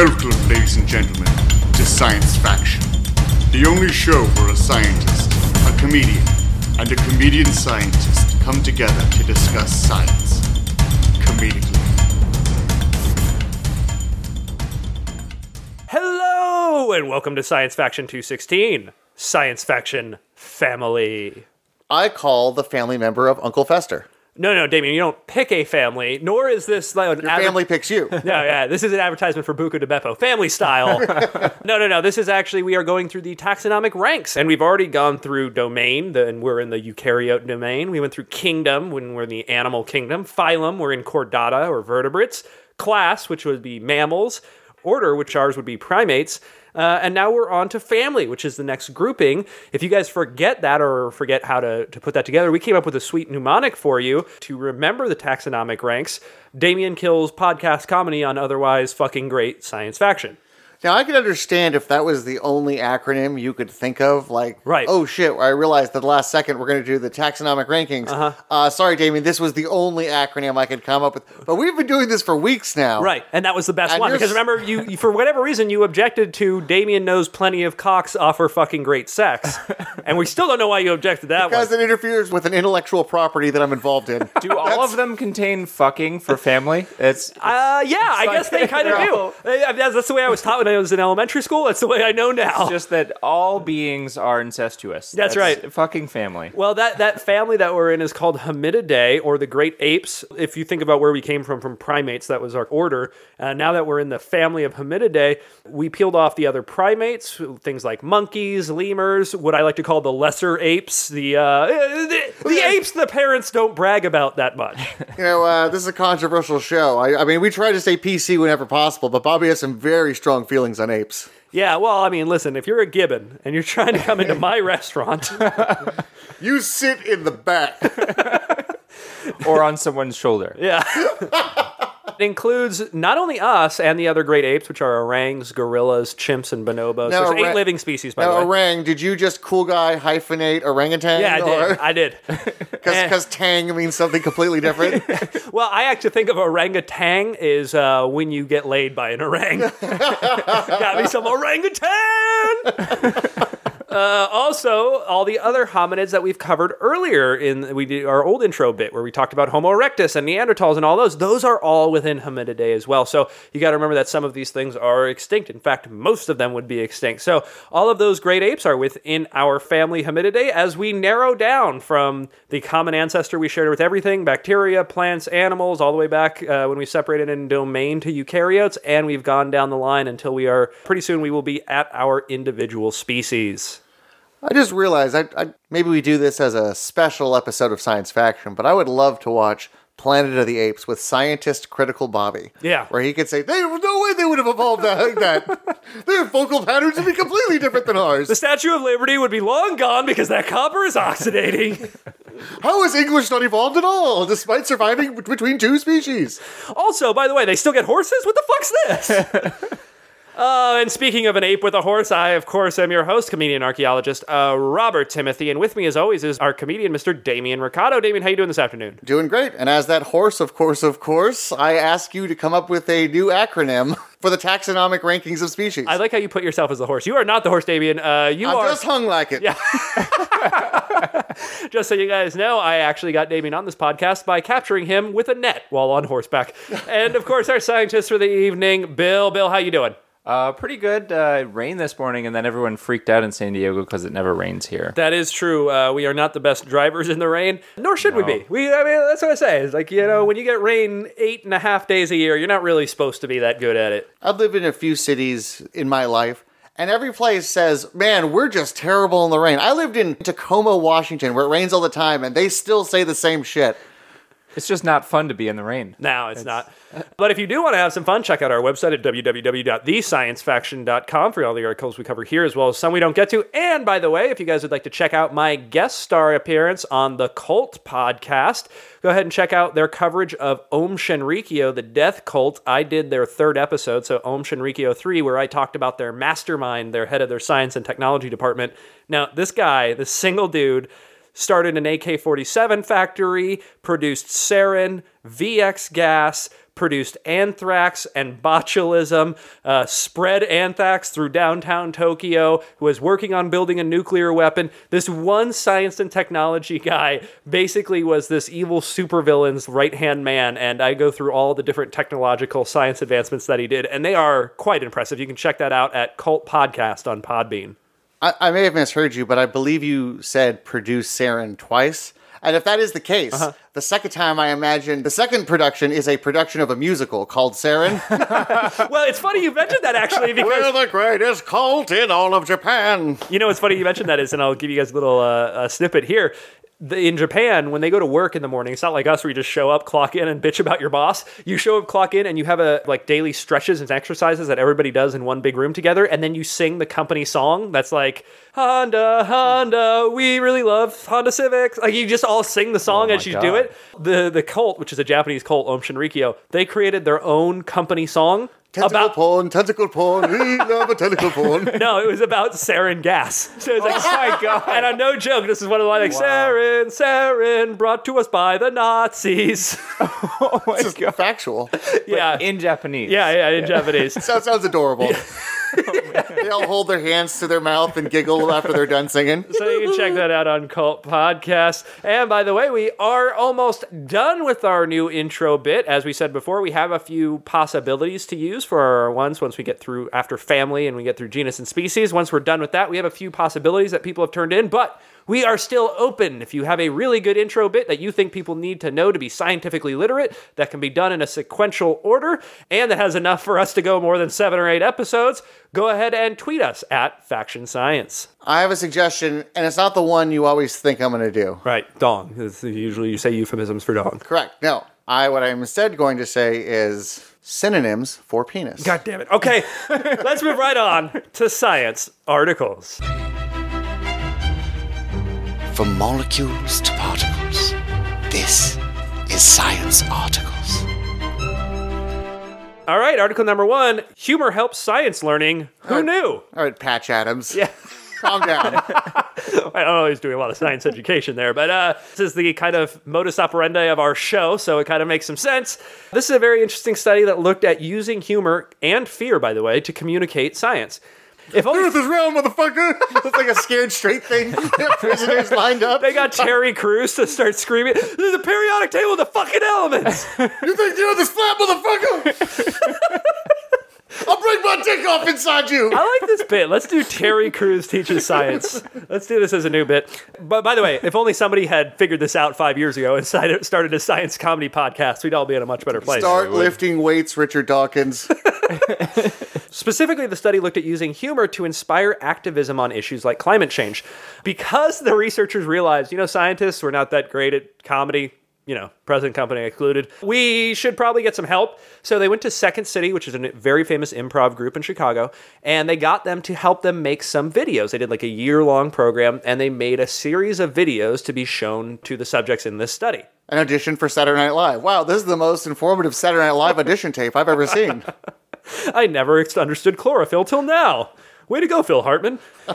Welcome, ladies and gentlemen, to Science Faction, the only show where a scientist, a comedian, and a comedian scientist come together to discuss science comedically. Hello, and welcome to Science Faction 216, Science Faction Family. I call the family member of Uncle Fester. No, Damien, you don't pick a family, nor is this like an Family picks you. No, this is an advertisement for Buco de Beppo, family style. No, this is actually, we are going through the taxonomic ranks, and we've already gone through domain, and we're in the eukaryote domain. We went through kingdom, when we're in the animal kingdom. Phylum, we're in chordata, or vertebrates. Class, which would be mammals. Order, which ours would be primates. And now we're on to family, which is the next grouping. If you guys forget that or forget how to put that together, we came up with a sweet mnemonic for you to remember the taxonomic ranks. Damien Kills podcast comedy on otherwise fucking great science faction. Now, I could understand if that was the only acronym you could think of, like, right. Oh shit, I realized that the last second we're going to do the taxonomic rankings. Sorry, Damien, this was the only acronym I could come up with. But we've been doing this for weeks now. Right, and that was the best And one. you're Because remember, you for whatever reason, you objected to Damien knows plenty of cocks offer fucking great sex. And we still don't know why you objected to that Because one. it interferes with an intellectual property that I'm involved in. Do all of them contain fucking for family? I guess they kind of do. That's the way I was taught when I was in elementary school. That's the way I know now. It's just that all beings are incestuous. That's right. Fucking family. Well, that family that we're in is called Hominidae, or the great apes. If you think about where we came from primates, that was our order. Now that we're in the family of Hominidae, we peeled off the other primates, things like monkeys, lemurs, what I like to call the lesser apes, the apes the parents don't brag about that much. You know, this is a controversial show. I mean, we try to stay PC whenever possible, but Bobby has some very strong feelings on apes. Yeah, well, I mean, listen, if you're a gibbon and you're trying to come into my restaurant... You sit in the back. Or on someone's shoulder. Yeah. It includes not only us and the other great apes, which are orangs, gorillas, chimps, and bonobos. Now, There's 8 living species, by the way. Orang, did you just cool guy hyphenate orangutan? Yeah, I did. Because tang means something completely different. Well, I actually think of orangutan is when you get laid by an orang. Got me some orangutan! Also, all the other hominids that we've covered earlier we did our old intro bit where we talked about Homo erectus and Neanderthals and all those are all within Hominidae as well. So you got to remember that some of these things are extinct. In fact, most of them would be extinct. So all of those great apes are within our family Hominidae as we narrow down from the common ancestor we shared with everything, bacteria, plants, animals, all the way back when we separated in domain to eukaryotes, and we've gone down the line until pretty soon we will be at our individual species. I just realized, maybe we do this as a special episode of Science Faction, but I would love to watch Planet of the Apes with scientist Critical Bobby. Yeah. Where he could say, there was no way they would have evolved like that. Their vocal patterns would be completely different than ours. The Statue of Liberty would be long gone because that copper is oxidating. How is English not evolved at all, despite surviving between 2 species? Also, by the way, they still get horses? What the fuck's this? And speaking of an ape with a horse, I, of course, am your host, comedian archaeologist, Robert Timothy, and with me, as always, is our comedian, Mr. Damien Ricardo. Damien, how you doing this afternoon? Doing great. And as that horse, of course, I ask you to come up with a new acronym for the taxonomic rankings of species. I like how you put yourself as the horse. You are not the horse, Damien. I'm just hung like it. Yeah. Just so you guys know, I actually got Damien on this podcast by capturing him with a net while on horseback. And, of course, our scientist for the evening, Bill. Bill, how you doing? Pretty good. It rained this morning, and then everyone freaked out in San Diego because it never rains here. That is true. We are not the best drivers in the rain, nor should we be. I mean, that's what I say. It's like, when you get rain 8.5 days a year, you're not really supposed to be that good at it. I've lived in a few cities in my life, and every place says, man, we're just terrible in the rain. I lived in Tacoma, Washington, where it rains all the time, and they still say the same shit. It's just not fun to be in the rain. No, it's not. But if you do want to have some fun, check out our website at www.thesciencefaction.com for all the articles we cover here, as well as some we don't get to. And by the way, if you guys would like to check out my guest star appearance on the Cult podcast, go ahead and check out their coverage of Om Shinrikyo, the death cult. I did their 3rd episode, so Om Shinrikyo 3, where I talked about their mastermind, their head of their science and technology department. Now, this guy, this single dude, started an AK-47 factory, produced sarin, VX gas, produced anthrax and botulism, spread anthrax through downtown Tokyo, was working on building a nuclear weapon. This one science and technology guy basically was this evil supervillain's right-hand man, and I go through all the different technological science advancements that he did, and they are quite impressive. You can check that out at Cult Podcast on Podbean. I may have misheard you, but I believe you said produce sarin twice. And if that is the case, the second time I imagine the second production is a production of a musical called Sarin. Well, it's funny you mentioned that, actually, because We're the greatest cult in all of Japan. you know what's funny you mentioned that is, and I'll give you guys a little snippet here. In Japan, when they go to work in the morning, it's not like us where you just show up, clock in, and bitch about your boss. You show up, clock in, and you have daily stretches and exercises that everybody does in one big room together, and then you sing the company song that's like, Honda, Honda, we really love Honda Civics. Like, you just all sing the song as you do it. The cult, which is a Japanese cult, Om Shinrikyo, they created their own company song. Tentacle porn, we love a tentacle porn. No, it was about sarin gas. So it's like, oh my God. And I'm no joke, this is one of the lines like, sarin, sarin, brought to us by the Nazis. Oh my This is factual. Yeah. In Japanese. Yeah, in Japanese. So it sounds adorable. They all hold their hands to their mouth and giggle after they're done singing. So you can check that out on Cult Podcast. And by the way, we are almost done with our new intro bit. As we said before, we have a few possibilities to use for our ones once we get through after family and we get through genus and species. Once we're done with that, we have a few possibilities that people have turned in, but we are still open. If you have a really good intro bit that you think people need to know to be scientifically literate, that can be done in a sequential order, and that has enough for us to go more than 7 or 8 episodes, go ahead and tweet us at Faction Science. I have a suggestion, and it's not the one you always think I'm going to do. Right, dong. Usually you say euphemisms for dong. Correct. No. What I'm instead going to say is synonyms for penis. God damn it. Okay, let's move right on to science articles. From molecules to particles, this is Science Articles. All right, article number 1, humor helps science learning. Who knew? All right, Patch Adams. Yeah. Calm down. I don't know he's doing a lot of science education there, but this is the kind of modus operandi of our show, so it kind of makes some sense. This is a very interesting study that looked at using humor and fear, by the way, to communicate science. If only Earth is round, motherfucker! It's like a scared straight thing. Prisoners lined up. they got Terry Crews to start screaming, "There's a periodic table of the fucking elements!" You think the Earth is flat, motherfucker? I'll break my dick off inside you! I like this bit. Let's do Terry Crews teaches science. Let's do this as a new bit. But by the way, if only somebody had figured this out 5 years ago and started a science comedy podcast, we'd all be in a much better place. Start lifting weights, Richard Dawkins. Specifically, the study looked at using humor to inspire activism on issues like climate change. Because the researchers realized, scientists were not that great at comedy, present company excluded, we should probably get some help. So they went to Second City, which is a very famous improv group in Chicago, and they got them to help them make some videos. They did like a year-long program, and they made a series of videos to be shown to the subjects in this study. An audition for Saturday Night Live. Wow, this is the most informative Saturday Night Live audition tape I've ever seen. I never understood chlorophyll till now. Way to go, Phil Hartman.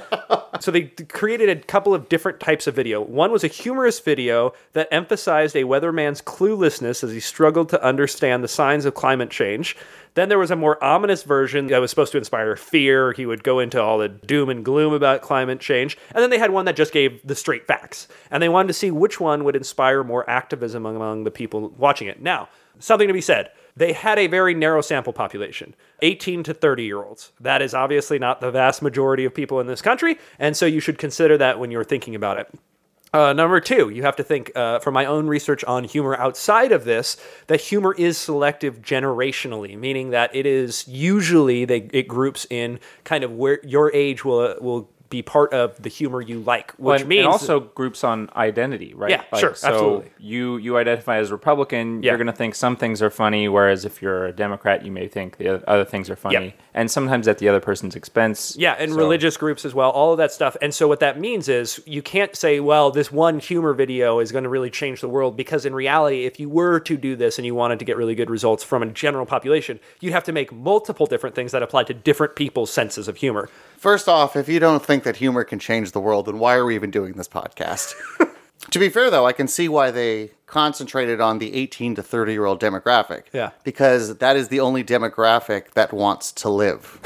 So they created a couple of different types of video. One was a humorous video that emphasized a weatherman's cluelessness as he struggled to understand the signs of climate change. Then there was a more ominous version that was supposed to inspire fear. He would go into all the doom and gloom about climate change. And then they had one that just gave the straight facts. And they wanted to see which one would inspire more activism among the people watching it. Now, something to be said. They had a very narrow sample population, 18 to 30-year-olds. That is obviously not the vast majority of people in this country, and so you should consider that when you're thinking about it. Number 2, you have to think, from my own research on humor outside of this, that humor is selective generationally, meaning that it is usually, it groups in kind of where your age will be part of the humor you like, which means... And also groups on identity, right? Yeah, sure, absolutely. You identify as Republican, you're going to think some things are funny, whereas if you're a Democrat, you may think the other things are funny. And sometimes at the other person's expense. Yeah, and religious groups as well, all of that stuff. And so what that means is you can't say, well, this one humor video is going to really change the world, because in reality, if you were to do this and you wanted to get really good results from a general population, you'd have to make multiple different things that apply to different people's senses of humor. First off, if you don't think that humor can change the world, then why are we even doing this podcast? To be fair, though, I can see why they concentrated on the 18 to 30-year-old demographic. Yeah. Because that is the only demographic that wants to live.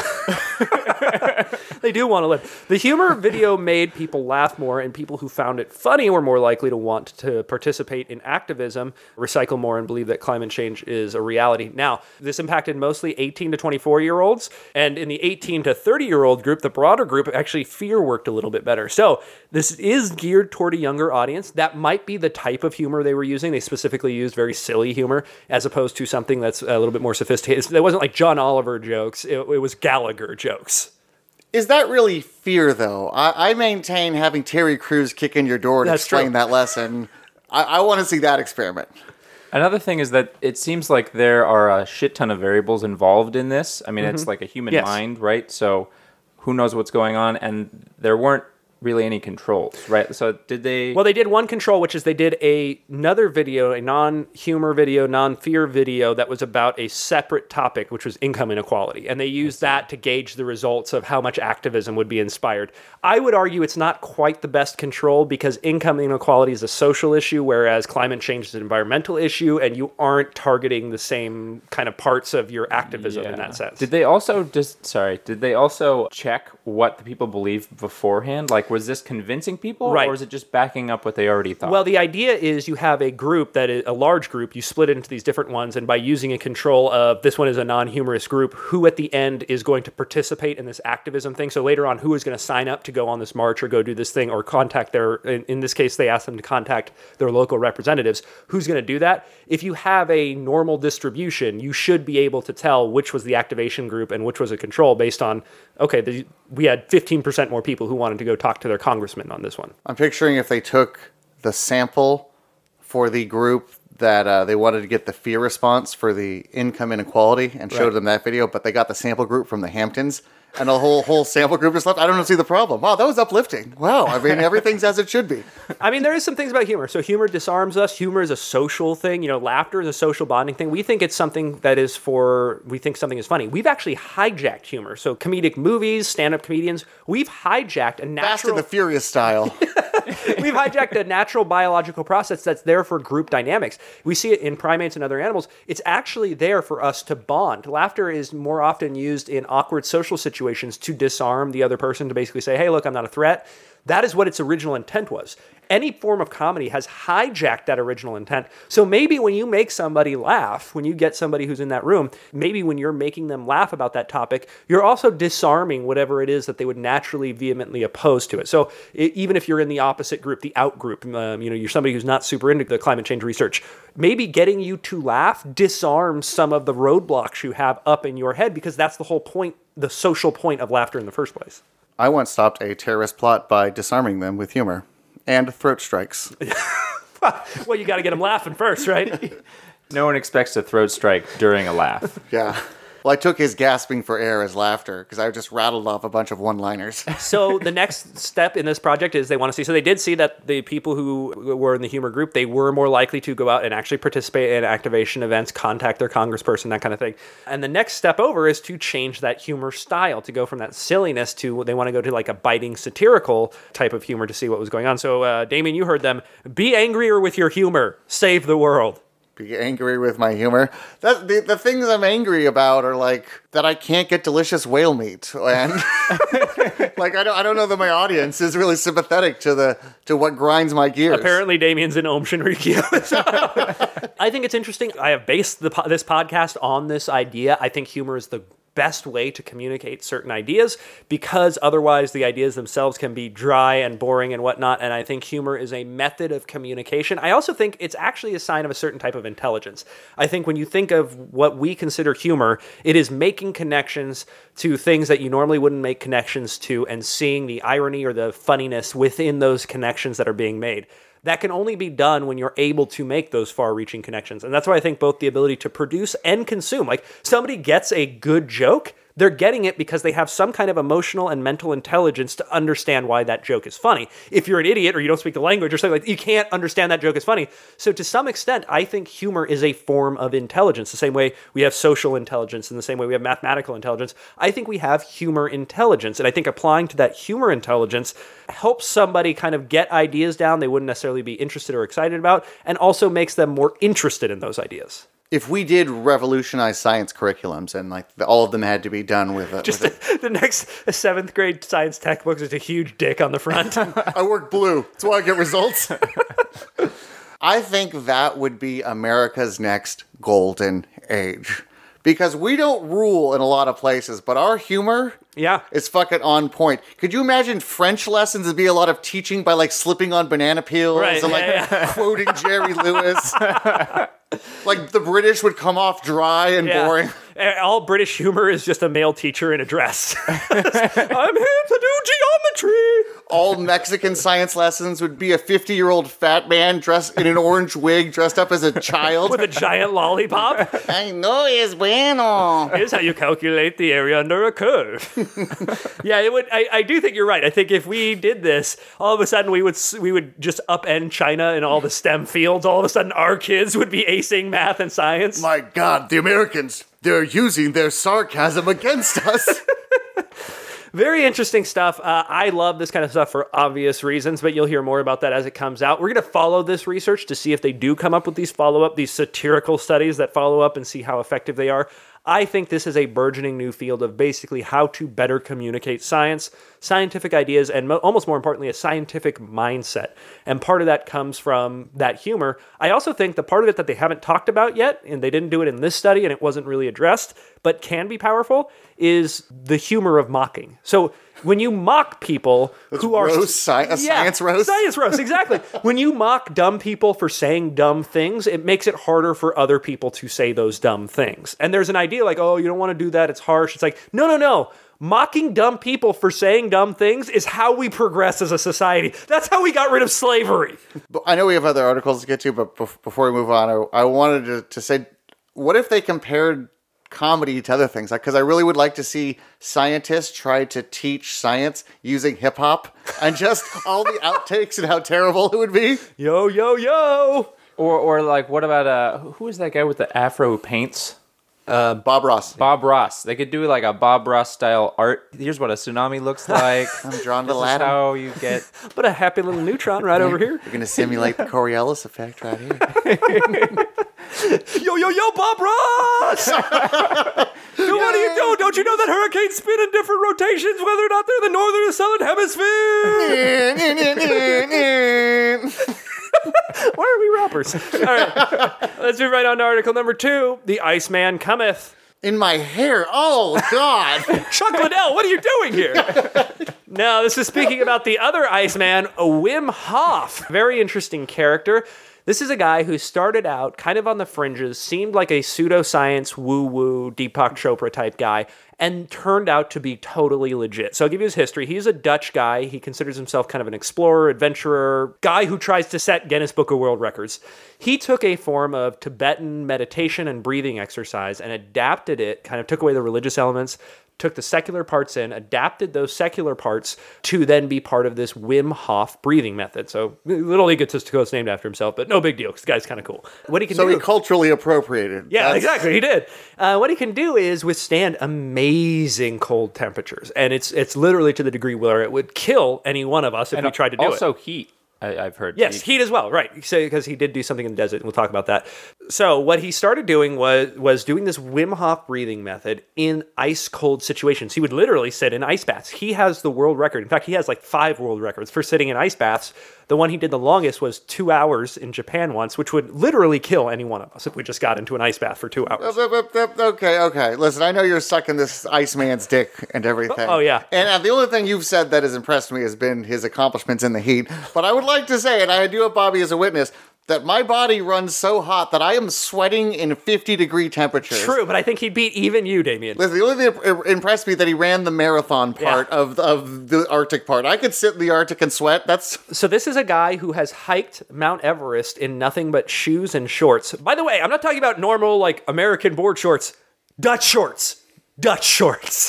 They do want to live. The humor video made people laugh more, and people who found it funny were more likely to want to participate in activism, recycle more, and believe that climate change is a reality. Now, this impacted mostly 18 to 24-year-olds, and in the 18 to 30-year-old group, the broader group, actually fear worked a little bit better. So this is geared toward a younger audience. That might be the type of humor they were using. They specifically used very silly humor, as opposed to something that's a little bit more sophisticated. It wasn't like John Oliver jokes. It was Gallagher jokes. Is that really fear, though? I maintain having Terry Crews kick in your door to explain that lesson. I want to see that experiment. Another thing is that it seems like there are a shit ton of variables involved in this. I mean, it's like a human mind, right? So who knows what's going on? And there weren't really any controls, right? So did they... Well, they did one control, which is they did another video, a non-humor video, non-fear video that was about a separate topic, which was income inequality. And they used that to gauge the results of how much activism would be inspired. I would argue it's not quite the best control because income inequality is a social issue, whereas climate change is an environmental issue, and you aren't targeting the same kind of parts of your activism in that sense. Did they also check what the people believed beforehand? Like, was this convincing people, or was it just backing up what they already thought? Well, the idea is you have a group that is a large group. You split it into these different ones, and by using a control of this one is a non-humorous group, who at the end is going to participate in this activism thing. So later on, who is going to sign up to go on this march or go do this thing or contact in this case, they asked them to contact their local representatives. Who's going to do that? If you have a normal distribution, you should be able to tell which was the activation group and which was a control based on, okay, we had 15% more people who wanted to go talk to their congressman on this one. I'm picturing if they took the sample for the group that they wanted to get the fear response for the income inequality and showed them that video, but they got the sample group from the Hamptons and the whole sample group is left. I don't see the problem. Wow, that was uplifting. Wow, I mean, everything's as it should be. I mean, there is some things about humor. So humor disarms us. Humor is a social thing. You know, laughter is a social bonding thing. We think it's something that is we think something is funny. We've actually hijacked humor. So comedic movies, stand-up comedians, we've hijacked a natural... Fast and the Furious style. We've hijacked a natural biological process that's there for group dynamics. We see it in primates and other animals. It's actually there for us to bond. Laughter is more often used in awkward social situations to disarm the other person, to basically say, hey, look, I'm not a threat. That is what its original intent was. Any form of comedy has hijacked that original intent. So maybe when you make somebody laugh, when you get somebody who's in that room, maybe when you're making them laugh about that topic, you're also disarming whatever it is that they would naturally vehemently oppose to it. So even if you're in the opposite group, the out group, you're somebody who's not super into the climate change research, maybe getting you to laugh disarms some of the roadblocks you have up in your head, because that's the whole point, the social point of laughter in the first place. I once stopped a terrorist plot by disarming them with humor and throat strikes. Well, you got to get them laughing first, right? No one expects a throat strike during a laugh. Yeah. Well, I took his gasping for air as laughter because I just rattled off a bunch of one-liners. So the next step in this project is they want to see, so they did see that the people who were in the humor group, they were more likely to go out and actually participate in activation events, contact their congressperson, that kind of thing. And the next step over is to change that humor style, to go from that silliness to, they want to go to like a biting satirical type of humor to see what was going on. So Damien, you heard them, be angrier with your humor, save the world. Be angry with my humor. The things I'm angry about are like that I can't get delicious whale meat, and like I don't know that my audience is really sympathetic to what grinds my gears. Apparently, Damien's in Om Shinrikyo. I think it's interesting. I have based this podcast on this idea. I think humor is the best way to communicate certain ideas, because otherwise the ideas themselves can be dry and boring and whatnot. And I think humor is a method of communication. I also think it's actually a sign of a certain type of intelligence. I think when you think of what we consider humor, it is making connections to things that you normally wouldn't make connections to and seeing the irony or the funniness within those connections that are being made. That can only be done when you're able to make those far-reaching connections. And that's why I think both the ability to produce and consume, like somebody gets a good joke, they're getting it because they have some kind of emotional and mental intelligence to understand why that joke is funny. If you're an idiot or you don't speak the language or something like that, you can't understand that joke is funny. So to some extent, I think humor is a form of intelligence. The same way we have social intelligence, in the same way we have mathematical intelligence, I think we have humor intelligence. And I think applying to that humor intelligence helps somebody kind of get ideas down they wouldn't necessarily be interested or excited about, and also makes them more interested in those ideas. If we did revolutionize science curriculums and like all of them had to be done with The next 7th grade science textbook is just a huge dick on the front. I work blue. That's why I get results. I think that would be America's next golden age. Because we don't rule in a lot of places, but our humor is fucking on point. Could you imagine French lessons? It'd be a lot of teaching by like slipping on banana peels and quoting Jerry Lewis. Like the British would come off dry and boring. All British humor is just a male teacher in a dress. I'm here to do geometry. All Mexican science lessons would be a 50-year-old fat man dressed in an orange wig, dressed up as a child. With a giant lollipop. I know es bueno. Here's how you calculate the area under a curve. Yeah, it would. I do think you're right. I think if we did this, all of a sudden we would just upend China in all the STEM fields. All of a sudden our kids would be acing math and science. My God, the Americans, they're using their sarcasm against us. Very interesting stuff. I love this kind of stuff for obvious reasons, but you'll hear more about that as it comes out. We're going to follow this research to see if they do come up with these follow-up, these satirical studies that follow up and see how effective they are. I think this is a burgeoning new field of basically how to better communicate science, scientific ideas, and almost more importantly, a scientific mindset. And part of that comes from that humor. I also think the part of it that they haven't talked about yet, and they didn't do it in this study and it wasn't really addressed, but can be powerful, is the humor of mocking. So when you mock people who are... Science roast? Science roast, exactly. When you mock dumb people for saying dumb things, it makes it harder for other people to say those dumb things. And there's an idea like, oh, you don't want to do that, it's harsh. It's like, no. Mocking dumb people for saying dumb things is how we progress as a society. That's how we got rid of slavery. I know we have other articles to get to, but before we move on, I wanted to say, what if they compared comedy to other things? Because I really would like to see scientists try to teach science using hip-hop and just all the outtakes and how terrible it would be. Yo, yo, yo! Or like, what about, who is that guy with the afro who paints? Bob Ross. Bob Ross. They could do like a Bob Ross style art. Here's what a tsunami looks like. I'm drawn to This is Latin. how you get... But a happy little neutron right over here. You're going to simulate the Coriolis effect right here. Yo, yo, yo, Bob Ross! What do you do? Don't you know that hurricanes spin in different rotations, whether or not they're the northern or southern hemisphere? Why are we rappers? All right, let's move right on to article number 2. The Iceman cometh. In my hair. Oh, God. Chuck Liddell, what are you doing here? No, this is speaking about the other Iceman, Wim Hof. Very interesting character. This is a guy who started out kind of on the fringes, seemed like a pseudoscience, woo-woo, Deepak Chopra type guy, and turned out to be totally legit. So I'll give you his history. He's a Dutch guy. He considers himself kind of an explorer, adventurer, guy who tries to set Guinness Book of World Records. He took a form of Tibetan meditation and breathing exercise and adapted it, kind of took away the religious elements, took the secular parts in, adapted those secular parts to then be part of this Wim Hof breathing method. So a little egotistical, it's named after himself, but no big deal, because the guy's kind of cool. What he can do... he culturally appropriated. Yeah, exactly, he did. What he can do is withstand amazing cold temperatures, and it's literally to the degree where it would kill any one of us if we tried to do it. Also heat. I've heard. Yes, heat as well, right. Because he did do something in the desert, and we'll talk about that. So what he started doing was doing this Wim Hof breathing method in ice-cold situations. He would literally sit in ice baths. He has the world record. In fact, he has like 5 world records for sitting in ice baths. The one he did the longest was 2 hours in Japan once, which would literally kill any one of us if we just got into an ice bath for 2 hours. Okay. Listen, I know you're sucking this Iceman's dick and everything. Oh, yeah. And the only thing you've said that has impressed me has been his accomplishments in the heat. But I would like to say, and I do have Bobby as a witness, that my body runs so hot that I am sweating in 50-degree temperatures. True, but I think he beat even you, Damien. Listen, the only thing that impressed me that he ran the marathon part of the Arctic part. I could sit in the Arctic and sweat. So this is a guy who has hiked Mount Everest in nothing but shoes and shorts. By the way, I'm not talking about normal, like, American board shorts. Dutch shorts. Dutch shorts.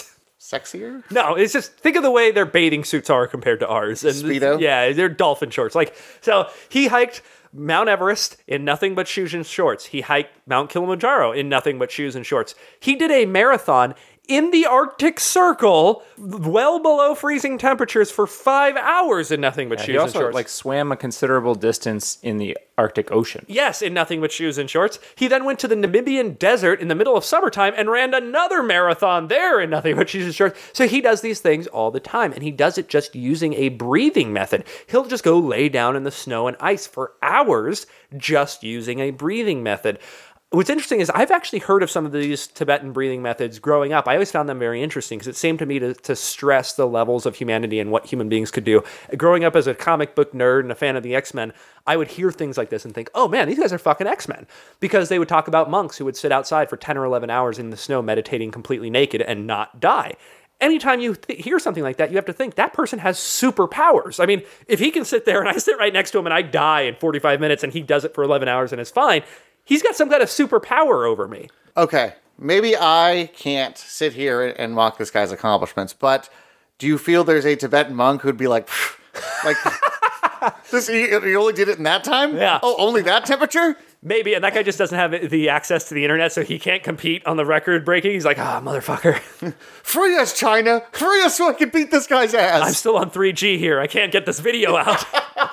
sexier? No, it's just, think of the way their bathing suits are compared to ours. And Speedo? Yeah, they're dolphin shorts. So he hiked Mount Everest in nothing but shoes and shorts. He hiked Mount Kilimanjaro in nothing but shoes and shorts. He did a marathon in the Arctic Circle, well below freezing temperatures, for 5 hours in nothing but shoes He also and shorts. swam a considerable distance in the Arctic Ocean. Yes, in nothing but shoes and shorts. He then went to the Namibian desert in the middle of summertime and ran another marathon there in nothing but shoes and shorts. So he does these things all the time, and he does it just using a breathing method. He'll just go lay down in the snow and ice for hours just using a breathing method. What's interesting is I've actually heard of some of these Tibetan breathing methods growing up. I always found them very interesting because it seemed to me to stress the levels of humanity and what human beings could do. Growing up as a comic book nerd and a fan of the X-Men, I would hear things like this and think, oh man, these guys are fucking X-Men. Because they would talk about monks who would sit outside for 10 or 11 hours in the snow meditating completely naked and not die. Anytime you hear something like that, you have to think that person has superpowers. I mean, if he can sit there and I sit right next to him and I die in 45 minutes and he does it for 11 hours and is fine, he's got some kind of superpower over me. Okay, maybe I can't sit here and mock this guy's accomplishments, but do you feel there's a Tibetan monk who'd be like, this, you only did it in that time? Yeah. Oh, only that temperature? Maybe, and that guy just doesn't have the access to the internet, so he can't compete on the record breaking. He's like, motherfucker. Free us, China! Free us so I can beat this guy's ass! I'm still on 3G here. I can't get this video out.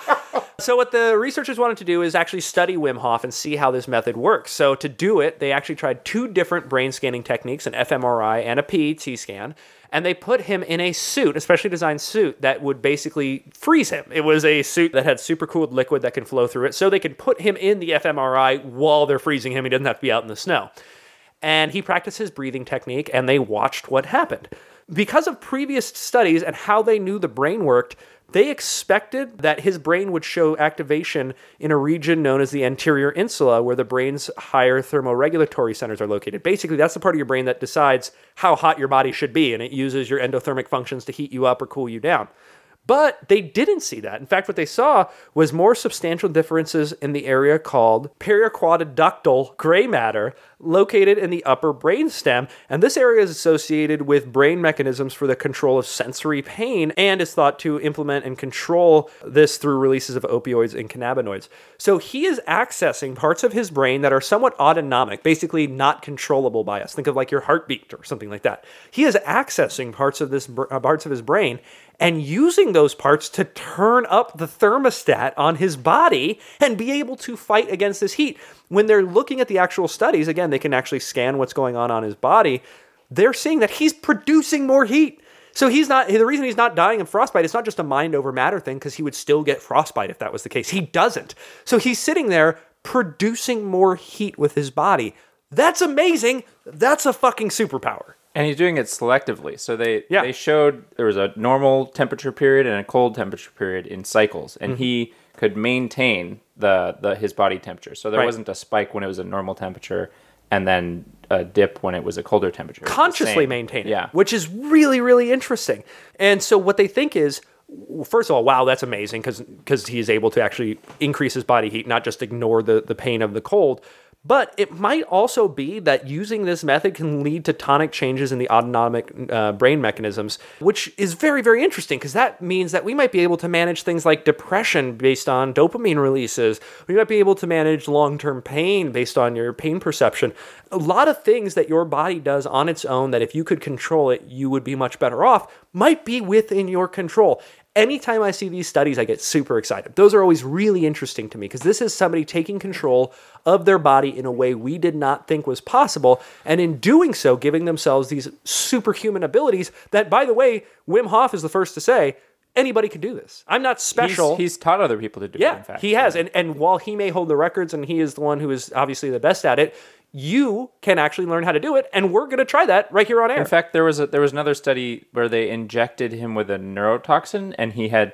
So what the researchers wanted to do is actually study Wim Hof and see how this method works. So to do it, they actually tried 2 different brain scanning techniques, an fMRI and a PET scan, and they put him in a suit, a specially designed suit that would basically freeze him. It was a suit that had supercooled liquid that can flow through it, so they could put him in the fMRI while they're freezing him. He doesn't have to be out in the snow. And he practiced his breathing technique, and they watched what happened. Because of previous studies and how they knew the brain worked, they expected that his brain would show activation in a region known as the anterior insula, where the brain's higher thermoregulatory centers are located. Basically, that's the part of your brain that decides how hot your body should be, and it uses your endothermic functions to heat you up or cool you down. But they didn't see that. In fact, what they saw was more substantial differences in the area called periaqueductal gray matter, located in the upper brainstem. And this area is associated with brain mechanisms for the control of sensory pain and is thought to implement and control this through releases of opioids and cannabinoids. So he is accessing parts of his brain that are somewhat autonomic, basically not controllable by us. Think of like your heartbeat or something like that. He is accessing parts of his brain and using those parts to turn up the thermostat on his body and be able to fight against this heat. When they're looking at the actual studies, again, they can actually scan what's going on his body. They're seeing that he's producing more heat. So the reason he's not dying of frostbite, it's not just a mind over matter thing, because he would still get frostbite if that was the case. He doesn't. So he's sitting there producing more heat with his body. That's amazing. That's a fucking superpower. And he's doing it selectively. So they showed there was a normal temperature period and a cold temperature period in cycles, and he could maintain his body temperature. So there wasn't a spike when it was a normal temperature and then a dip when it was a colder temperature. Consciously maintain it, which is really, really interesting. And so what they think is, first of all, wow, that's amazing because he is able to actually increase his body heat, not just ignore the pain of the cold. But it might also be that using this method can lead to tonic changes in the autonomic brain mechanisms, which is very, very interesting because that means that we might be able to manage things like depression based on dopamine releases. We might be able to manage long-term pain based on your pain perception. A lot of things that your body does on its own that if you could control it, you would be much better off, might be within your control. Anytime I see these studies, I get super excited. Those are always really interesting to me because this is somebody taking control of their body in a way we did not think was possible, and in doing so, giving themselves these superhuman abilities that, by the way, Wim Hof is the first to say, anybody can do this. I'm not special. He's taught other people to do it, in fact. He has. And while he may hold the records and he is the one who is obviously the best at it, you can actually learn how to do it, and we're going to try that right here on air. In fact, there was another study where they injected him with a neurotoxin, and he had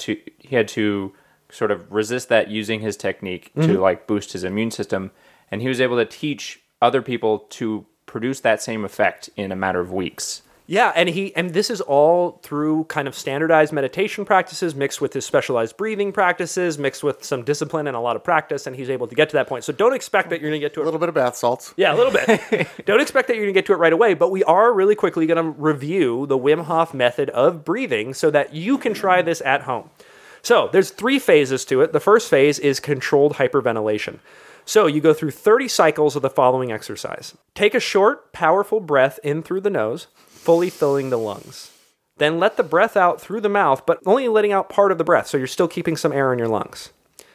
to sort of resist that using his technique to like boost his immune system, and he was able to teach other people to produce that same effect in a matter of weeks. Yeah, and this is all through kind of standardized meditation practices mixed with his specialized breathing practices, mixed with some discipline and a lot of practice, and he's able to get to that point. So don't expect that you're going to get to it. A little bit of bath salts. Yeah, a little bit. Don't expect that you're going to get to it right away, but we are really quickly going to review the Wim Hof method of breathing so that you can try this at home. So there's 3 phases to it. The first phase is controlled hyperventilation. So you go through 30 cycles of the following exercise. Take a short, powerful breath in through the nose, fully filling the lungs. Then let the breath out through the mouth, but only letting out part of the breath, so you're still keeping some air in your lungs.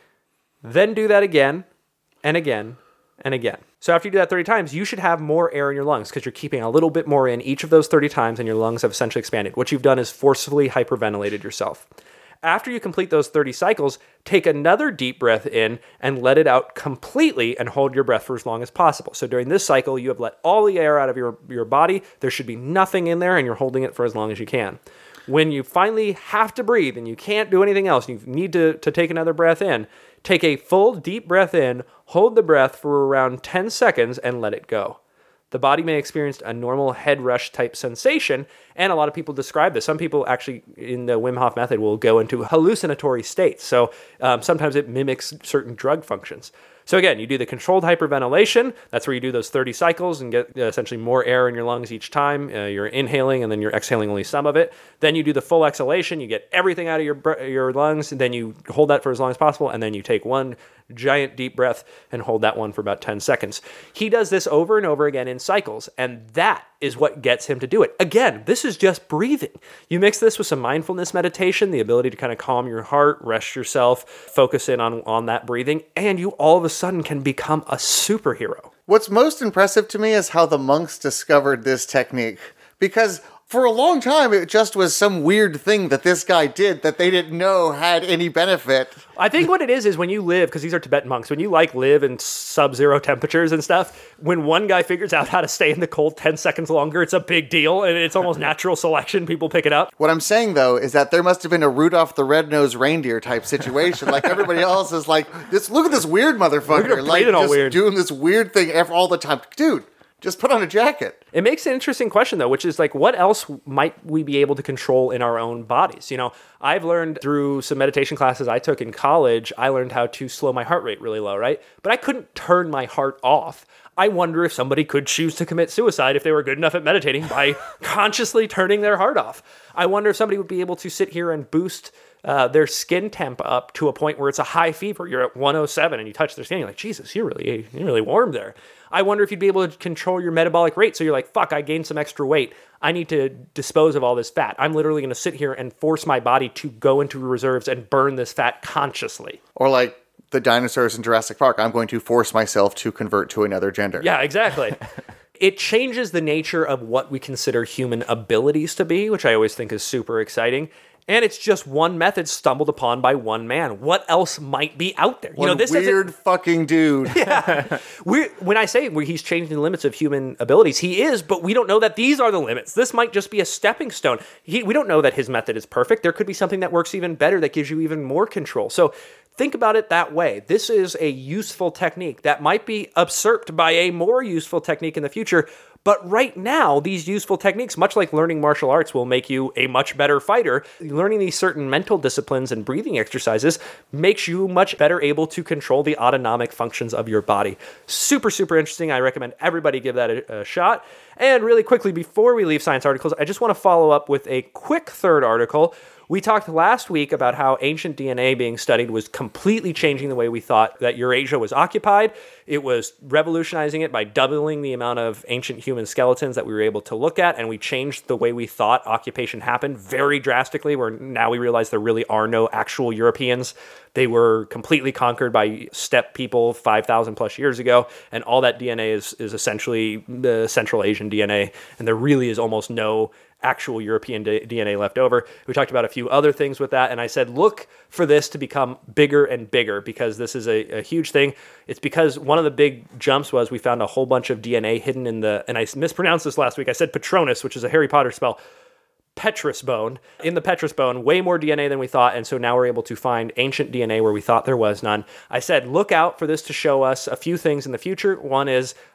Then do that again, and again, and again. So after you do that 30 times, you should have more air in your lungs because you're keeping a little bit more in each of those 30 times, and your lungs have essentially expanded. What you've done is forcefully hyperventilated yourself. After you complete those 30 cycles, take another deep breath in and let it out completely and hold your breath for as long as possible. So during this cycle, you have let all the air out of your body. There should be nothing in there, and you're holding it for as long as you can. When you finally have to breathe and you can't do anything else, you need to take another breath in, take a full deep breath in, hold the breath for around 10 seconds, and let it go. The body may experience a normal head rush type sensation, and a lot of people describe this. Some people actually, in the Wim Hof method, will go into hallucinatory states. So sometimes it mimics certain drug functions. So again, you do the controlled hyperventilation. That's where you do those 30 cycles and get essentially more air in your lungs each time. You're inhaling and then you're exhaling only some of it. Then you do the full exhalation. You get everything out of your lungs, and then you hold that for as long as possible, and then you take one giant deep breath and hold that one for about 10 seconds. He does this over and over again in cycles, and that is what gets him to do it. Again, this is just breathing. You mix this with some mindfulness meditation, the ability to kind of calm your heart, rest yourself, focus in on that breathing, and you all of a sudden can become a superhero. What's most impressive to me is how the monks discovered this technique. Because for a long time, it just was some weird thing that this guy did that they didn't know had any benefit. I think what it is when you live, because these are Tibetan monks, when you live in sub-zero temperatures and stuff, when one guy figures out how to stay in the cold 10 seconds longer, it's a big deal, and it's almost natural selection. People pick it up. What I'm saying, though, is that there must have been a Rudolph the Red-Nosed Reindeer type situation. Like, everybody else is like, look at this weird motherfucker. Like, just weird. Doing this weird thing all the time. Dude, just put on a jacket. It makes an interesting question, though, which is like, what else might we be able to control in our own bodies? You know, I've learned through some meditation classes I took in college, I learned how to slow my heart rate really low, right? But I couldn't turn my heart off. I wonder if somebody could choose to commit suicide if they were good enough at meditating by consciously turning their heart off. I wonder if somebody would be able to sit here and boost their skin temp up to a point where it's a high fever. You're at 107 and you touch their skin. You're like, Jesus, you're really warm there. I wonder if you'd be able to control your metabolic rate. So you're like, fuck, I gained some extra weight. I need to dispose of all this fat. I'm literally going to sit here and force my body to go into reserves and burn this fat consciously. Or like the dinosaurs in Jurassic Park, I'm going to force myself to convert to another gender. Yeah, exactly. It changes the nature of what we consider human abilities to be, which I always think is super exciting. And it's just one method stumbled upon by one man. What else might be out there? This weird fucking dude. Yeah. When I say he's changing the limits of human abilities, he is, but we don't know that these are the limits. This might just be a stepping stone. We don't know that his method is perfect. There could be something that works even better that gives you even more control. So think about it that way. This is a useful technique that might be usurped by a more useful technique in the future. But right now, these useful techniques, much like learning martial arts, will make you a much better fighter. Learning these certain mental disciplines and breathing exercises makes you much better able to control the autonomic functions of your body. Super, super interesting. I recommend everybody give that a shot. And really quickly, before we leave science articles, I just want to follow up with a quick third article. We talked last week about how ancient DNA being studied was completely changing the way we thought that Eurasia was occupied. It was revolutionizing it by doubling the amount of ancient human skeletons that we were able to look at, and we changed the way we thought occupation happened very drastically, where now we realize there really are no actual Europeans. They were completely conquered by steppe people 5,000 plus years ago, and all that DNA is essentially the Central Asian DNA, and there really is almost no actual European DNA left over. We talked about a few other things with that, and I said, look for this to become bigger and bigger because this is a huge thing. It's because one of the big jumps was we found a whole bunch of DNA hidden in and I mispronounced this last week, I said Patronus, which is a Harry Potter spell, Petrus bone. In the Petrus bone, way more DNA than we thought, and so now we're able to find ancient DNA where we thought there was none. I said, look out for this to show us a few things in the future. One is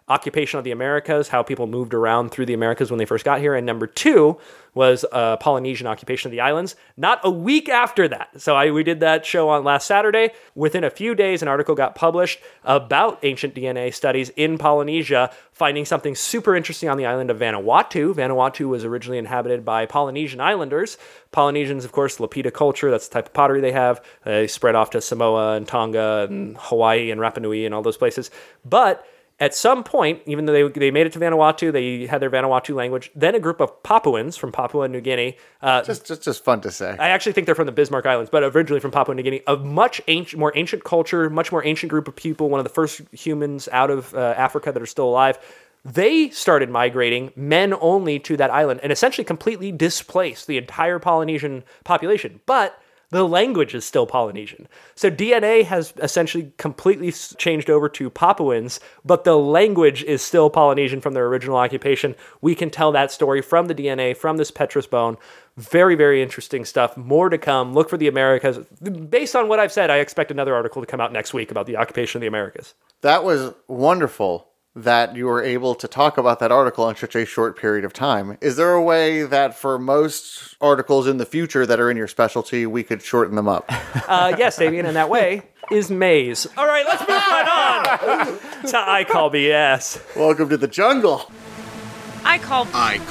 occupation of the Americas, how people moved around through the Americas when they first got here. And number 2 was Polynesian occupation of the islands. Not a week after that. So we did that show on last Saturday. Within a few days, an article got published about ancient DNA studies in Polynesia, finding something super interesting on the island of Vanuatu. Vanuatu was originally inhabited by Polynesian islanders. Polynesians, of course, Lapita culture, that's the type of pottery they have. They spread off to Samoa and Tonga and Hawaii and Rapa Nui and all those places. But at some point, even though they made it to Vanuatu, they had their Vanuatu language, then a group of Papuans from Papua New Guinea. Just fun to say. I actually think they're from the Bismarck Islands, but originally from Papua New Guinea. A much more ancient culture, much more ancient group of people, one of the first humans out of Africa that are still alive. They started migrating, men only, to that island and essentially completely displaced the entire Polynesian population. But the language is still Polynesian. So DNA has essentially completely changed over to Papuans, but the language is still Polynesian from their original occupation. We can tell that story from the DNA, from this petrous bone. Very, very interesting stuff. More to come. Look for the Americas. Based on what I've said, I expect another article to come out next week about the occupation of the Americas. That was wonderful that you were able to talk about that article in such a short period of time. Is there a way that for most articles in the future that are in your specialty, we could shorten them up? Yes, Damien, and that way is Maze. All right, let's move right on to I Call BS. Welcome to the jungle. I call.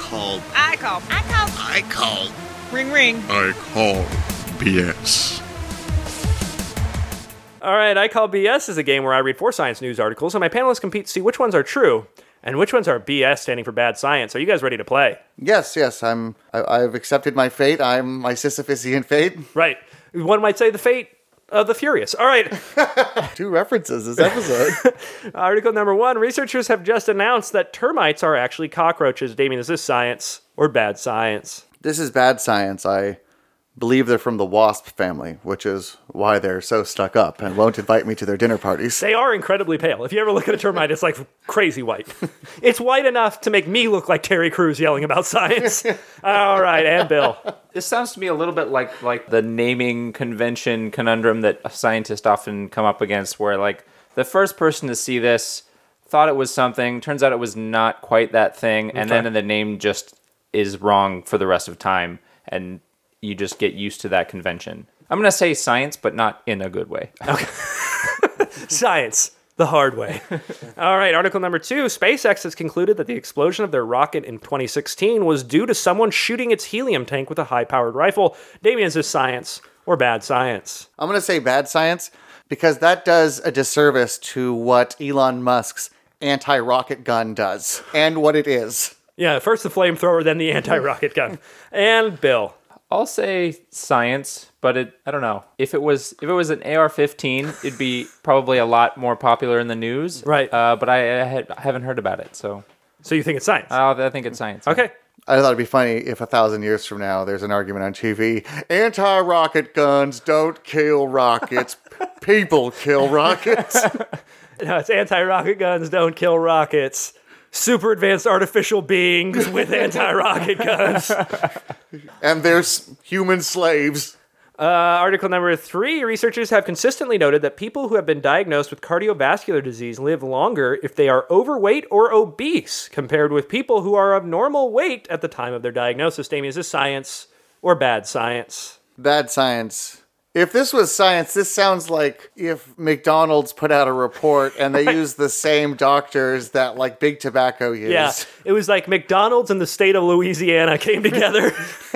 Ring, ring. I call BS. All right, I Call BS is a game where I read 4 science news articles, and my panelists compete to see which ones are true and which ones are BS, standing for bad science. Are you guys ready to play? Yes. I've accepted my fate. I'm my Sisyphusian fate. Right. One might say the fate of the furious. All right. 2 references this episode. Article number 1. Researchers have just announced that termites are actually cockroaches. Damien, is this science or bad science? This is bad science. I believe they're from the wasp family, which is why they're so stuck up and won't invite me to their dinner parties. They are incredibly pale. If you ever look at a termite, it's like crazy white. It's white enough to make me look like Terry Crews yelling about science. All right, and Bill. This sounds to me a little bit like the naming convention conundrum that scientists often come up against, where like the first person to see this thought it was something, turns out it was not quite that thing, and then the name just is wrong for the rest of time, and you just get used to that convention. I'm going to say science, but not in a good way. Okay. Science, the hard way. All right, article number 2. SpaceX has concluded that the explosion of their rocket in 2016 was due to someone shooting its helium tank with a high-powered rifle. Damien, is this science or bad science? I'm going to say bad science because that does a disservice to what Elon Musk's anti-rocket gun does and what it is. Yeah, first the flamethrower, then the anti-rocket gun. And Bill. I'll say science, but I don't know. If it was an AR-15, it'd be probably a lot more popular in the news. Right. But I haven't heard about it, so. So you think it's science? I think it's science. Okay. I thought it'd be funny if 1,000 years from now there's an argument on TV. Anti-rocket guns don't kill rockets. People kill rockets. No, it's anti-rocket guns don't kill rockets. Super advanced artificial beings with anti-rocket guns. And there's human slaves. Article number 3. Researchers have consistently noted that people who have been diagnosed with cardiovascular disease live longer if they are overweight or obese compared with people who are of normal weight at the time of their diagnosis. Damien, is this science or bad science? Bad science. If this was science, this sounds like if McDonald's put out a report and they used the same doctors that like Big Tobacco used. Yeah, it was like McDonald's and the state of Louisiana came together.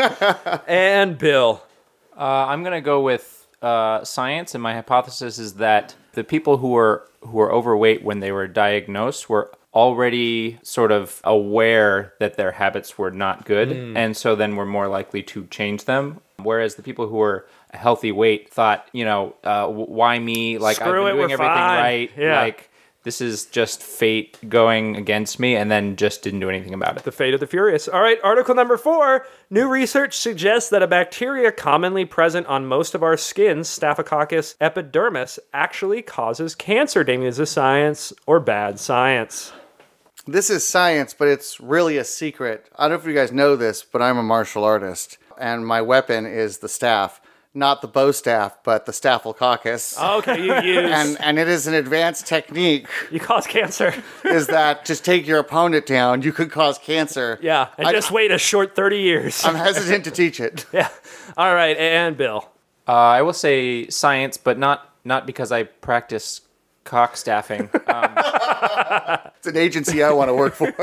And Bill. I'm going to go with science, and my hypothesis is that the people who were overweight when they were diagnosed were already sort of aware that their habits were not good, and so then were more likely to change them. Whereas the people who were a healthy weight thought, why me? Like, Screw I've been doing everything fine. right. Yeah. Like, this is just fate going against me, and then just didn't do anything about it. The fate of the furious. All right, article number 4. New research suggests that a bacteria commonly present on most of our skins, Staphylococcus epidermis, actually causes cancer. Damien, is this science or bad science? This is science, but it's really a secret. I don't know if you guys know this, but I'm a martial artist, and my weapon is the staff. not the bow staff, but the Staphylococcus. Okay, you use. And it is an advanced technique, You cause cancer. is that just take your opponent down, you could cause cancer. Yeah, and just wait a short 30 years. I'm hesitant to teach it. Yeah. All right, and Bill. I will say science, but not because I practice cock staffing. It's an agency I want to work for.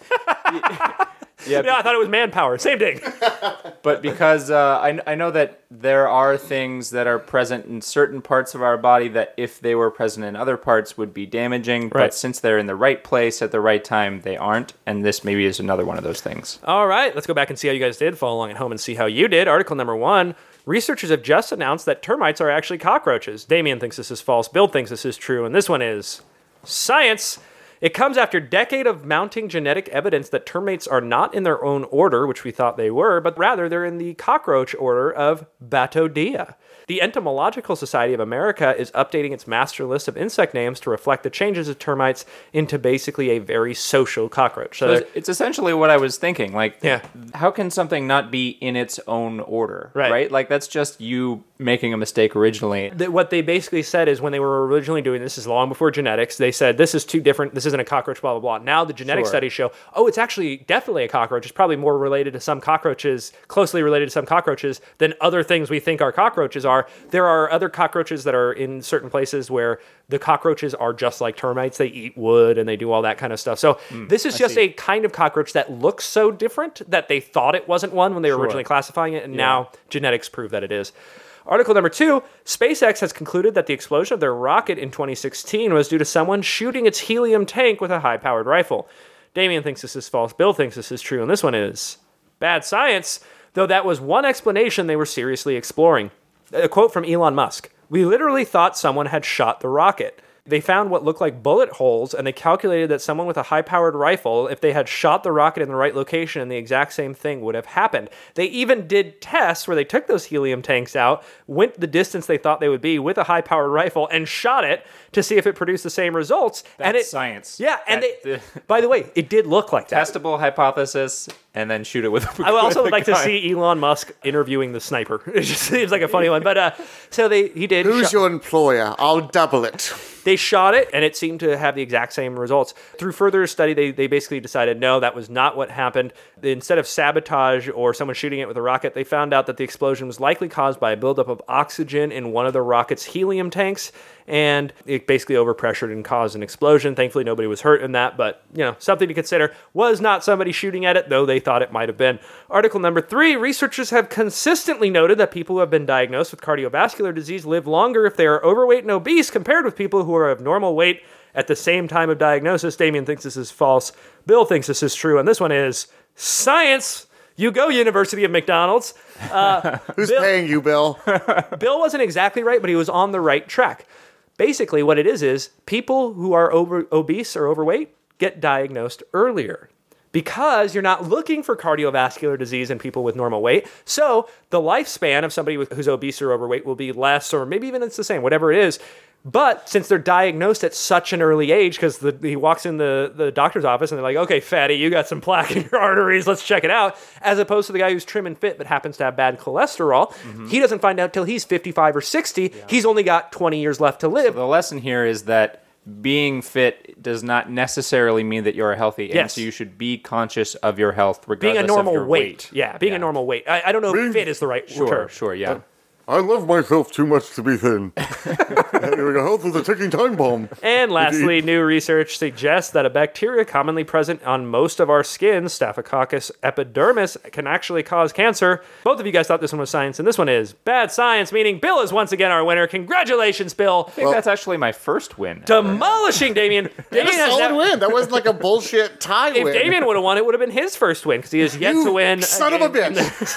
Yeah, I thought it was manpower. Same thing. But because I know that there are things that are present in certain parts of our body that if they were present in other parts would be damaging. Right. But since they're in the right place at the right time, they aren't. And this maybe is another one of those things. All right, let's go back and see how you guys did. Follow along at home and see how you did. Article number 1. Researchers have just announced that termites are actually cockroaches. Damien thinks this is false. Bill thinks this is true. And this one is science. It comes after a decade of mounting genetic evidence that termites are not in their own order, which we thought they were, but rather they're in the cockroach order of Batodea. The Entomological Society of America is updating its master list of insect names to reflect the changes of termites into basically a very social cockroach. So It's essentially what I was thinking. Like, Yeah. how can something not be in its own order? Right. Like, that's just you making a mistake originally. what they basically said is when they were originally doing this is long before genetics, they said this is too different, this isn't a cockroach, blah, blah, blah. Now the genetic Sure. studies show, it's actually definitely a cockroach. It's probably more related to some cockroaches, closely related to some cockroaches than other things we think our cockroaches are. There are other cockroaches that are in certain places where the cockroaches are just like termites. They eat wood and they do all that kind of stuff. So this is just a kind of cockroach that looks so different that they thought it wasn't one when they were originally classifying it, and now genetics prove that it is. Article number 2, SpaceX has concluded that the explosion of their rocket in 2016 was due to someone shooting its helium tank with a high-powered rifle. Damien thinks this is false. Bill thinks this is true. And this one is bad science, though that was one explanation they were seriously exploring. A quote from Elon Musk. "We literally thought someone had shot the rocket. They found what looked like bullet holes, and they calculated that someone with a high-powered rifle, if they had shot the rocket in the right location, and the exact same thing would have happened. They even did tests where they took those helium tanks out, went the distance they thought they would be with a high-powered rifle, and shot it to see if it produced the same results." That's and it, science. Yeah, and by the way, it did look like that. Testable hypothesis, and then shoot it with a I would also with a like to gun. see Elon Musk interviewing the sniper. It just seems like a funny one. But so he did. Who's your employer? I'll double it. They shot it, and it seemed to have the exact same results. Through further study, they basically decided, no, that was not what happened. Instead of sabotage or someone shooting it with a rocket, they found out that the explosion was likely caused by a buildup of oxygen in one of the rocket's helium tanks, and it basically overpressured and caused an explosion. Thankfully, nobody was hurt in that, but, something to consider. Was not somebody shooting at it, though they thought it might have been. Article number 3, researchers have consistently noted that people who have been diagnosed with cardiovascular disease live longer if they are overweight and obese compared with people who are of normal weight at the same time of diagnosis. Damien thinks this is false. Bill thinks this is true, and this one is science. You go, University of McDonald's. Who's paying you, Bill? Bill wasn't exactly right, but he was on the right track. Basically, what it is people who are obese or overweight get diagnosed earlier because you're not looking for cardiovascular disease in people with normal weight. So the lifespan of somebody who's obese or overweight will be less, or maybe even it's the same, whatever it is. But since they're diagnosed at such an early age, because he walks in the doctor's office and they're like, okay, fatty, you got some plaque in your arteries, let's check it out. As opposed to the guy who's trim and fit but happens to have bad cholesterol, he doesn't find out till he's 55 or 60. Yeah. He's only got 20 years left to live. So the lesson here is that being fit does not necessarily mean that you're healthy. And so you should be conscious of your health regardless being a normal of your weight. Yeah, being a normal weight. I don't know if fit is the right term. Sure, yeah. I love myself too much to be thin. Your health is a ticking time bomb. And lastly, new research suggests that a bacteria commonly present on most of our skin, Staphylococcus epidermis, can actually cause cancer. Both of you guys thought this one was science, and this one is bad science, meaning Bill is once again our winner. Congratulations, Bill. I think that's actually my first win. Demolishing Damien. Damien has Solid win. That wasn't like a bullshit tie If win. Damien would have won, it would have been his first win, because he has yet to win. Son of a bitch.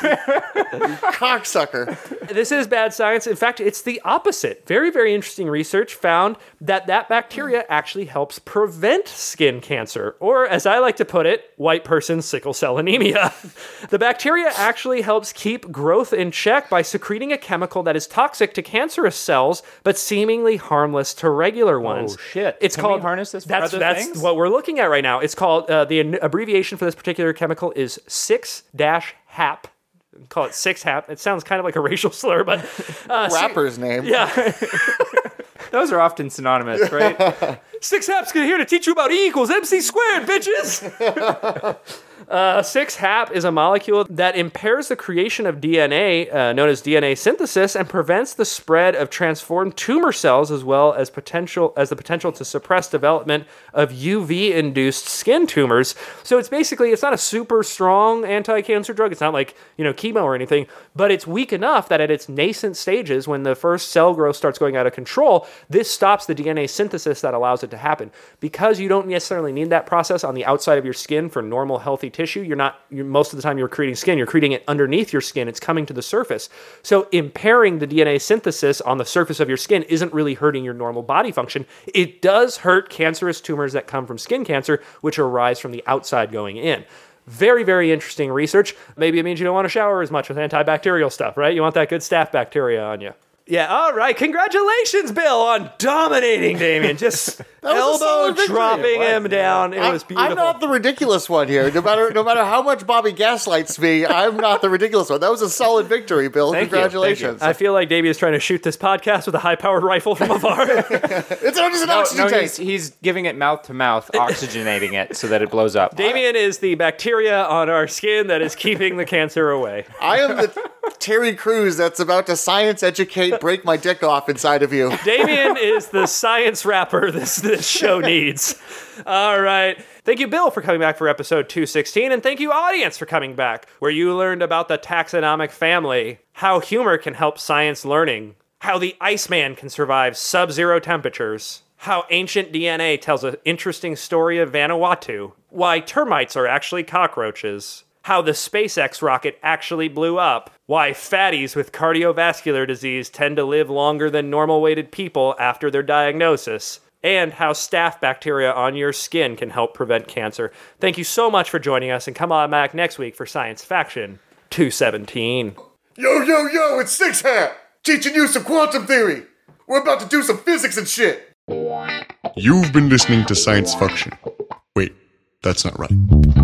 Cocksucker. This is bad science. In fact, it's the opposite. Very, very interesting research found that bacteria actually helps prevent skin cancer, or as I like to put it, white person sickle cell anemia. The bacteria actually helps keep growth in check by secreting a chemical that is toxic to cancerous cells, but seemingly harmless to regular ones. Oh, shit. It's Can called we harness this for that's other things? what we're looking at right now. It's called the abbreviation for this particular chemical is 6-HAP. Call it 6-hap. It sounds kind of like a racial slur, but Rapper's name. yeah. Those are often synonymous, right? 6-hap's here to teach you about E equals MC squared, bitches. 6-hap is a molecule that impairs the creation of DNA, known as DNA synthesis, and prevents the spread of transformed tumor cells, as well as the potential to suppress development of UV-induced skin tumors. So it's not a super strong anti-cancer drug. It's not like chemo or anything, but it's weak enough that at its nascent stages, when the first cell growth starts going out of control, this stops the DNA synthesis that allows it to happen. Because you don't necessarily need that process on the outside of your skin for normal, healthy tissue, most of the time you're creating skin, you're creating it underneath your skin. It's coming to the surface. So impairing the DNA synthesis on the surface of your skin isn't really hurting your normal body function. It does hurt cancerous tumors that come from skin cancer, which arise from the outside going in. Very, very interesting research. Maybe it means you don't want to shower as much with antibacterial stuff, right? You want that good staph bacteria on you. Yeah, all right. Congratulations, Bill, on dominating Damien. Just elbow dropping him down. It was beautiful. I'm not the ridiculous one here. No matter how much Bobby gaslights me, I'm not the ridiculous one. That was a solid victory, Bill. Congratulations. I feel like Damien's trying to shoot this podcast with a high-powered rifle from afar. It's just an oxygen tank. He's giving it mouth to mouth, oxygenating it so that it blows up. Damien is the bacteria on our skin that is keeping the cancer away. I am the Terry Crews that's about to science educate, break my dick off inside of you. Damien is the science rapper this show needs. All right. Thank you, Bill, for coming back for episode 216, and thank you, audience, for coming back, where you learned about the taxonomic family, how humor can help science learning, how the Iceman can survive sub-zero temperatures, how ancient DNA tells an interesting story of Vanuatu, why termites are actually cockroaches, how the SpaceX rocket actually blew up, why fatties with cardiovascular disease tend to live longer than normal-weighted people after their diagnosis, and how staph bacteria on your skin can help prevent cancer. Thank you so much for joining us, and come on back next week for Science Faction 217. Yo, it's 6-hap! Teaching you some quantum theory! We're about to do some physics and shit! You've been listening to Science Faction. Wait, that's not right.